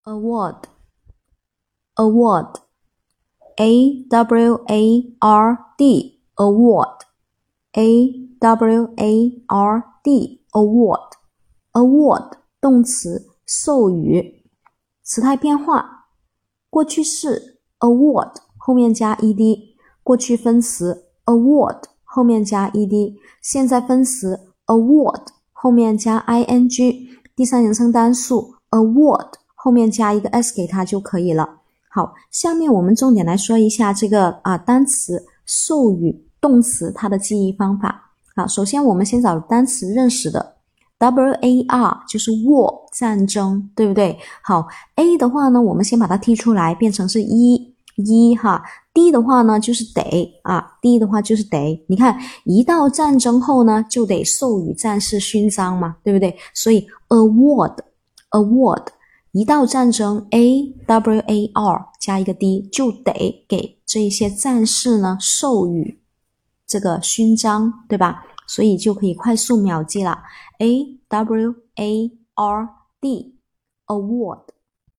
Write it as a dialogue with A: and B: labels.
A: award award A-W-A-R-D award A-W-A-R-D award award 动词授予。时态变化，过去式 award 后面加 ed， 过去分词 award 后面加 ed， 现在分词 award 后面加 ing， 第三人称单数 award 后面加一个 s 给它就可以了。好，下面我们重点来说一下这个单词授予动词它的记忆方法。好，首先我们先找单词认识的 war 就是 war 战争，对不对？好 ，a 的话呢，我们先把它踢出来，变成是一哈。D 的话呢就是得D 的话就是得。你看，一到战争后呢，就得授予战士勋章嘛，对不对？所以 award 一到战争 A-W-A-R 加一个 D 就得给这一些战士呢授予这个勋章，对吧？所以就可以快速秒记了 A-W-A-R-D award